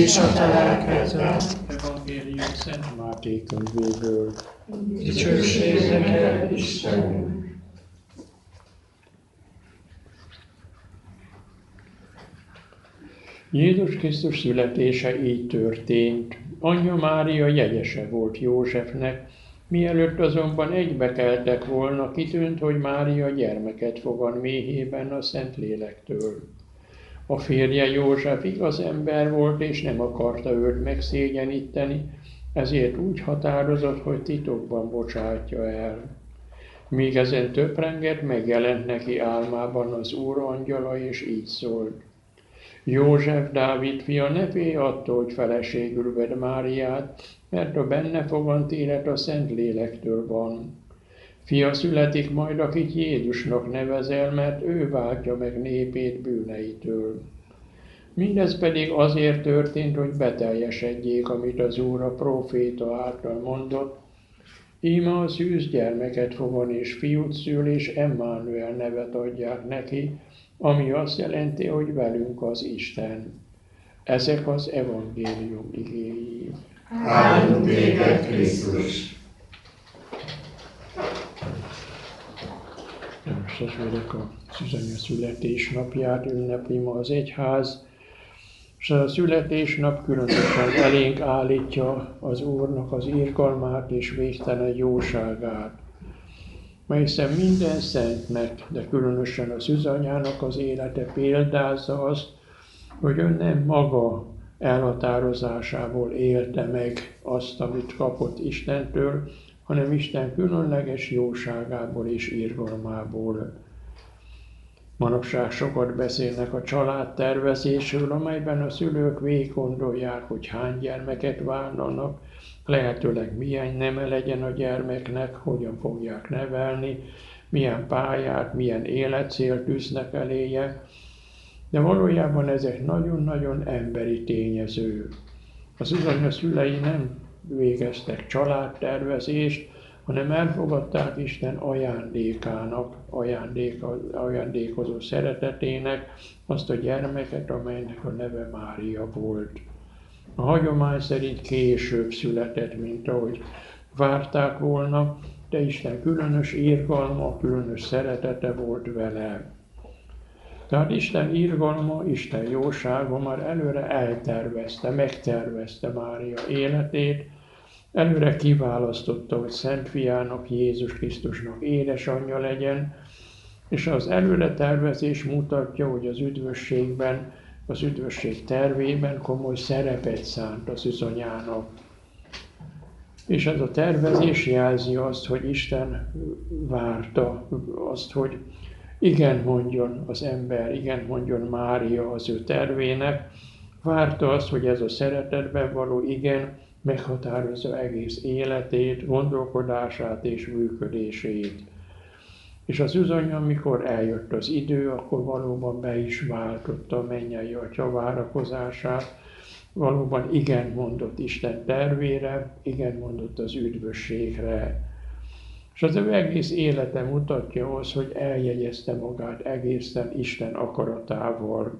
és a te lelkedről. Evangélium Szent Máté könyvéből. Dicsőség neked, Istenünk! Jézus Krisztus születése így történt. Anyja Mária jegyese volt Józsefnek, mielőtt azonban egybekeltek volna, kitűnt, hogy Mária gyermeket fogad méhében a Szentlélektől. A férje József igaz ember volt, és nem akarta őt megszégyeníteni, ezért úgy határozott, hogy titokban bocsátja el. Míg ezen töprengett, megjelent neki álmában az Úr angyala, és így szólt: József, Dávid fia, ne félj attól, hogy feleségül vedd Máriát, mert a benne fogant élet a Szentlélektől van. Fia születik majd, akit Jézusnak nevezel, mert ő váltja meg népét bűneitől. Mindez pedig azért történt, hogy beteljesedjék, amit az Úr a próféta által mondott: íme a szűz gyermeket fogan és fiút szül, és Emmanuel nevet adják neki, ami azt jelenti, hogy velünk az Isten. Ezek az evangélium igéi. Áldunk téged, Krisztus! Most testvérek, a Szűzanya születésnapját ünnepli ma az egyház, és a születésnap különösen elénk állítja az Úrnak az irgalmát és végtelen jóságát, mely hiszen minden szentnek, de különösen a szűzanyának az élete példázza azt, hogy ő nem maga elhatározásából élte meg azt, amit kapott Istentől, hanem Isten különleges jóságából és irgalmából. Manapság sokat beszélnek a családtervezésről, amelyben a szülők végig gondolják, hogy hány gyermeket vállalnak, lehetőleg milyen neme legyen a gyermeknek, hogyan fogják nevelni, milyen pályát, milyen életcélt tűznek eléje, de valójában ezek nagyon-nagyon emberi tényezők. A szűzanya szülei nem végeztek családtervezést, hanem elfogadták Isten ajándékának, ajándékozó szeretetének azt a gyermeket, amelynek a neve Mária volt. A hagyomány szerint később született, mint ahogy várták volna, de Isten különös irgalma, különös szeretete volt vele. Tehát Isten irgalma, Isten jósága már előre eltervezte, megtervezte Mária életét, előre kiválasztotta, hogy Szent Fiának, Jézus Krisztusnak édesanyja legyen, és az előre tervezés mutatja, hogy az üdvösségben, az üdvösség tervében komoly szerepet szánt a szűzanyának. És ez a tervezés jelzi azt, hogy Isten várta azt, hogy igen mondjon az ember, igen mondjon Mária az ő tervének, várta azt, hogy ez a szeretetben való igen meghatározza egész életét, gondolkodását és működését. És az szűzanya, amikor eljött az idő, akkor valóban be is váltotta a mennyei atya várakozását, valóban igen mondott Isten tervére, igen mondott az üdvösségre. És az ő egész élete mutatja azt, hogy eljegyezte magát egészen Isten akaratával.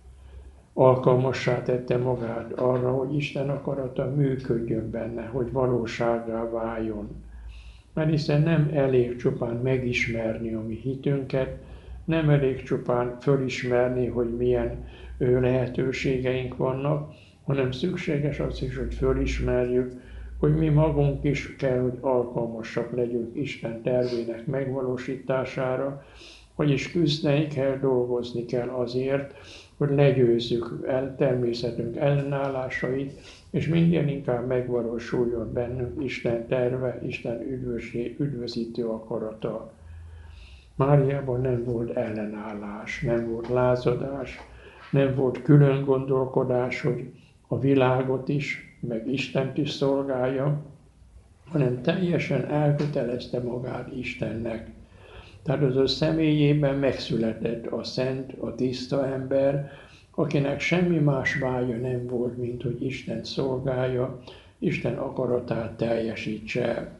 Alkalmassá tette magát arra, hogy Isten akarata működjön benne, hogy valósággá váljon. Mert hiszen nem elég csupán megismerni a mi hitünket, nem elég csupán fölismerni, hogy milyen lehetőségeink vannak, hanem szükséges az is, hogy fölismerjük, hogy mi magunk is kell, hogy alkalmasak legyünk Isten tervének megvalósítására, vagyis küzdeni kell, dolgozni kell azért, hogy legyőzzük el természetünk ellenállásait, és minden inkább megvalósuljon bennünk Isten terve, Isten üdvözítő akarata. Máriában nem volt ellenállás, nem volt lázadás, nem volt külön gondolkodás, hogy a világot is, meg Istent is szolgálja, hanem teljesen elkötelezte magát Istennek. Tehát az ő személyében megszületett a szent, a tiszta ember, akinek semmi más vágya nem volt, mint hogy Istent szolgálja, Isten akaratát teljesítse.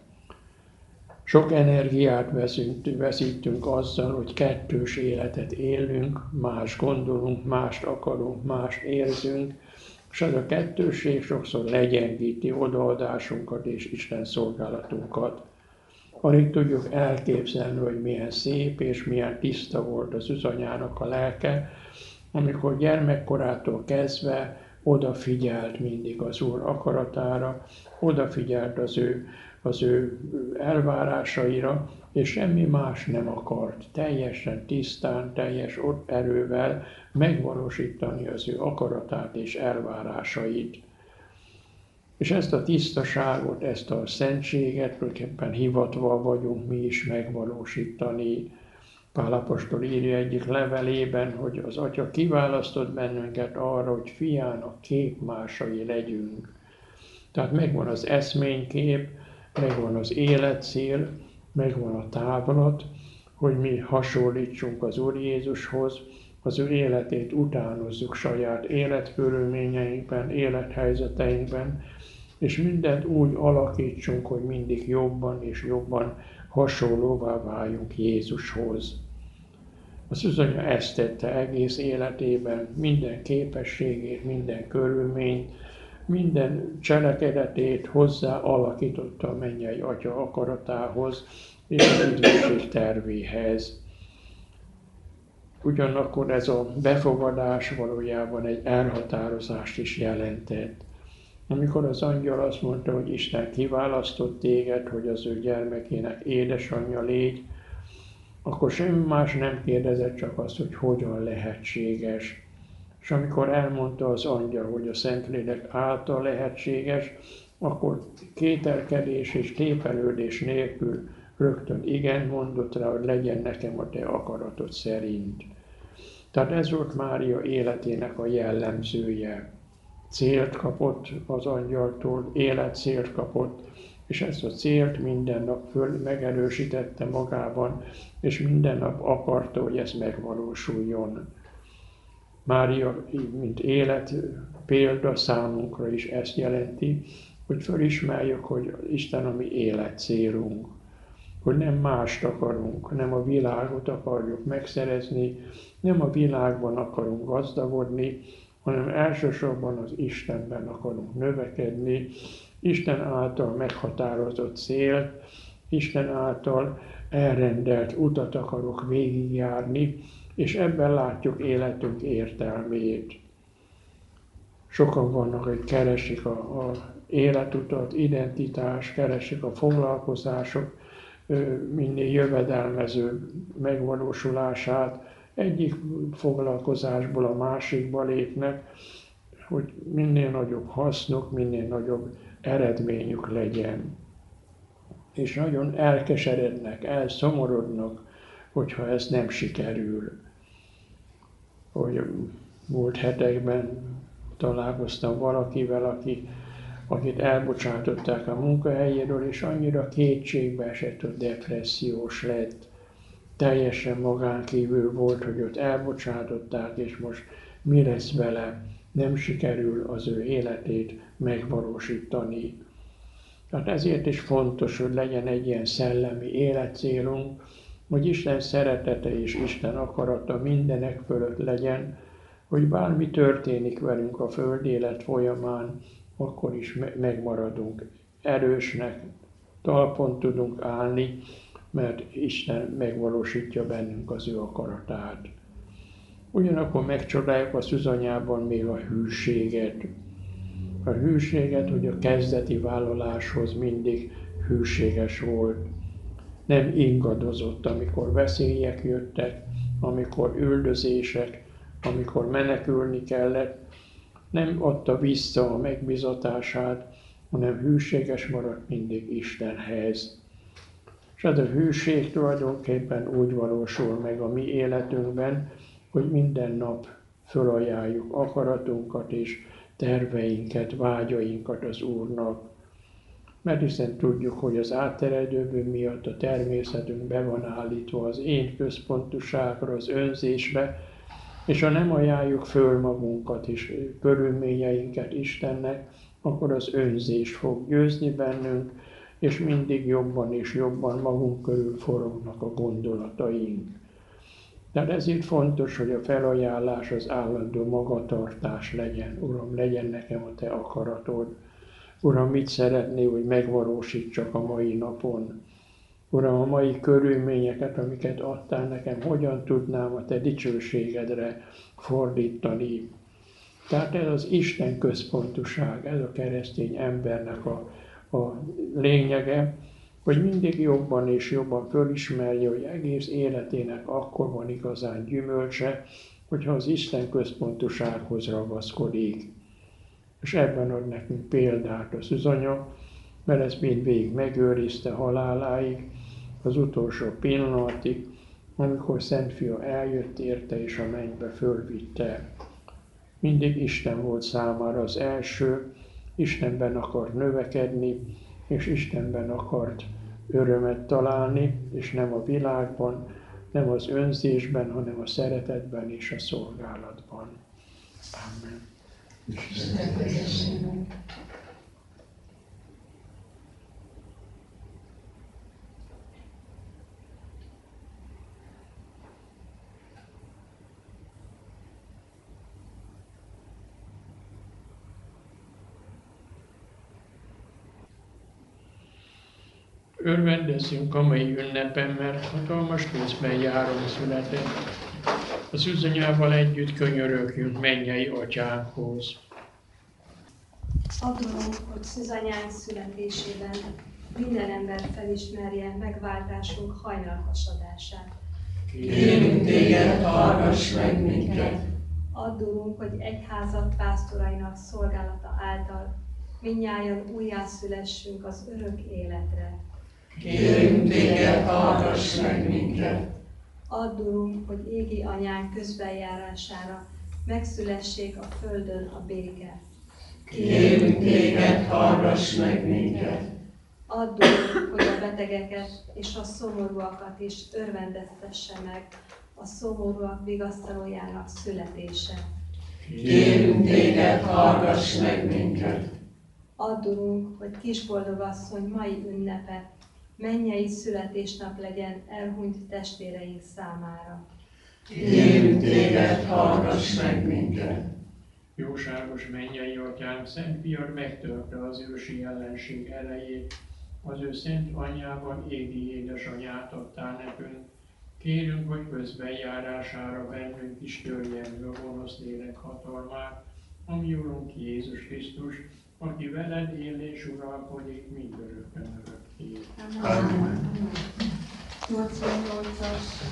Sok energiát veszítünk azzal, hogy kettős életet élünk, más gondolunk, mást akarunk, mást érzünk, És ez a kettősség sokszor legyengíti odaadásunkat és Isten szolgálatunkat. Alig tudjuk elképzelni, hogy milyen szép és milyen tiszta volt az üzanyának a lelke, amikor gyermekkorától kezdve odafigyelt mindig az Úr akaratára, odafigyelt az ő elvárásaira, és semmi más nem akart teljesen tisztán, teljes erővel megvalósítani az ő akaratát és elvárásait. És ezt a tisztaságot, ezt a szentséget tulajdonképpen hivatva vagyunk mi is megvalósítani. Pál apostol írja egyik levelében, hogy az Atya kiválasztott bennünket arra, hogy fiának képmásai legyünk. Tehát megvan az eszménykép, megvan az életcél, megvan a távlat, hogy mi hasonlítsunk az Úr Jézushoz, az ő életét utánozzuk saját életkörülményeinkben, élethelyzeteinkben, és mindent úgy alakítsunk, hogy mindig jobban és jobban hasonlóvá váljunk Jézushoz. A szűzanya ezt tette egész életében, minden képességét, minden körülményt, minden cselekedetét hozzá alakította a mennyei Atya akaratához és az üdvösség tervéhez. Ugyanakkor ez a befogadás valójában egy elhatározást is jelentett. Amikor az angyal azt mondta, hogy Isten kiválasztott téged, hogy az ő gyermekének édesanyja légy, akkor semmi más nem kérdezett, csak azt, hogy hogyan lehetséges. És amikor elmondta az angyal, hogy a Szentlélek által lehetséges, akkor kételkedés és tépelődés nélkül rögtön igen mondott rá, hogy legyen nekem a te akaratod szerint. Tehát ez volt Mária életének a jellemzője. Célt kapott az angyaltól, életcélt kapott, és ezt a célt minden nap megerősítette magában, és minden nap akarta, hogy ez megvalósuljon. Mária, mint élet példa számunkra is ezt jelenti, hogy fölismerjük, hogy Isten a mi életcélunk, hogy nem mást akarunk, nem a világot akarjuk megszerezni, nem a világban akarunk gazdagodni, hanem elsősorban az Istenben akarunk növekedni, Isten által meghatározott célt, Isten által elrendelt utat akarok végigjárni, és ebben látjuk életünk értelmét. Sokan vannak, hogy keresik a életutat, identitást, keresik a foglalkozások minél jövedelmező megvalósulását, egyik foglalkozásból a másikba lépnek, hogy minél nagyobb hasznuk, minél nagyobb eredményük legyen. És nagyon elkeserednek, elszomorodnak, hogyha ez nem sikerül. Hogy múlt hetekben találkoztam valakivel, akit elbocsátották a munkahelyéről, és annyira kétségbe esett, hogy depressziós lett. Teljesen magán kívül volt, hogy őt elbocsátották, és most mi lesz vele, nem sikerül az ő életét megvalósítani. Tehát ezért is fontos, hogy legyen egy ilyen szellemi életcélunk, hogy Isten szeretete és Isten akarata mindenek fölött legyen, hogy bármi történik velünk a föld élet folyamán, akkor is megmaradunk erősnek, talpon tudunk állni, mert Isten megvalósítja bennünk az ő akaratát. Ugyanakkor megcsodáljuk a szűzanyában még a hűséget. A hűséget, hogy a kezdeti vállaláshoz mindig hűséges volt. Nem ingadozott, amikor veszélyek jöttek, amikor üldözések, amikor menekülni kellett. Nem adta vissza a megbízatását, hanem hűséges maradt mindig Istenhez. És ez a hűség tulajdonképpen úgy valósul meg a mi életünkben, hogy minden nap fölajánljuk akaratunkat és terveinket, vágyainkat az Úrnak. Mert hiszen tudjuk, hogy az átterjedő miatt a természetünk be van állítva az én központuságra, az önzésbe, és ha nem ajánljuk föl magunkat és körülményeinket Istennek, akkor az önzés fog győzni bennünk, és mindig jobban és jobban magunk körül forognak a gondolataink. Tehát ezért fontos, hogy a felajánlás az állandó magatartás legyen. Uram, legyen nekem a Te akaratod. Uram, mit szeretnél, hogy megvalósítsak a mai napon? Uram, a mai körülményeket, amiket adtál nekem, hogyan tudnám a Te dicsőségedre fordítani? Tehát ez az Isten központuság, ez a keresztény embernek a lényege, hogy mindig jobban és jobban fölismerje, hogy egész életének akkor van igazán gyümölcse, hogyha az Isten központusághoz ragaszkodik. És ebben ad nekünk példát a szűzanya, mert ezt mindvégig megőrizte haláláig, az utolsó pillanatig, amikor Szent Fia eljött érte és a mennybe fölvitte. Mindig Isten volt számára az első, Istenben akart növekedni, és Istenben akart örömet találni, és nem a világban, nem az önzésben, hanem a szeretetben és a szolgálatban. Amen. Örvendezzünk a mai ünnepen, mert hatalmas közben járunk született. A szűzanyával együtt könyörögjünk mennyei atyánkhoz. Adorunk, hogy szűzanyánk születésében minden ember felismerje megváltásunk hajnalhasadását. Kérünk téged, hallgass meg minket! Adorunk, hogy egyházat pásztorainak szolgálata által mindnyájan újjászülessünk az örök életre. Kérünk téged, hallgass meg minket! Adorunk, hogy égi anyánk közbenjárására megszülessék a földön a béke. Kérünk téged, hallgass meg minket! Adorunk, hogy a betegeket és a szomorúakat is örvendeztesse meg a szomorúak vigasztalójának születése. Kérünk téged, hallgass meg minket! Adorunk, hogy kisboldogasszony mai ünnepe mennyei születésnap legyen elhunyt testvéreink számára. Kérünk téged, hallgass meg minket! Jóságos mennyei atyánk, Szent Fiad megtörte az ősi ellenség erejét, az ő szent anyjában égi édesanyát adtál nekünk. Kérünk, hogy közbenjárására bennünk is törje meg a gonosz lélek hatalmát, ami Urunk Jézus Krisztus, aki veled él és uralkodik mindörökkön örökké. Amen. 88-as.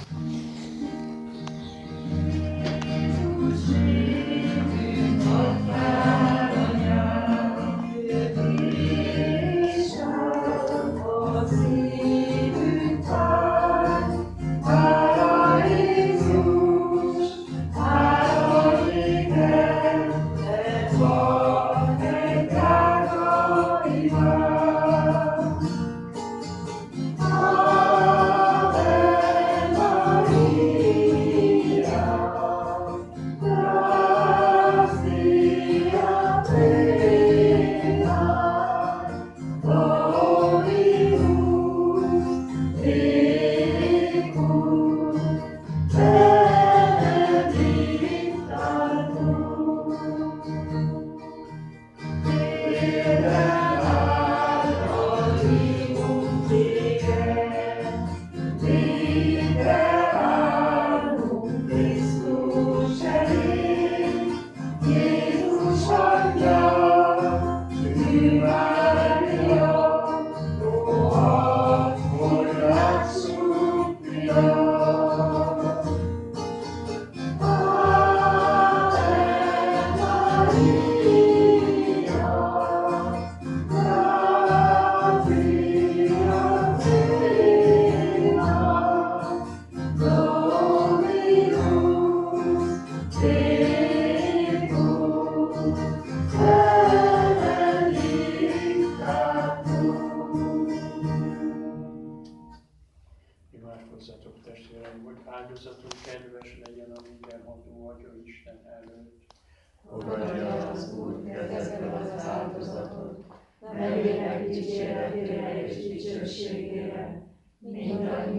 Imádkozzatok, testvéreim, hogy áldozatok kedves legyen a mindenható Atya Isten előtt. Fogadja az Úr kezedből az áldozatot, nevének dicséretére és dicsőségére, mindannyiunk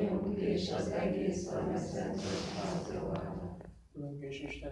és az egész anyaszent egyház javára. Urunk és Isten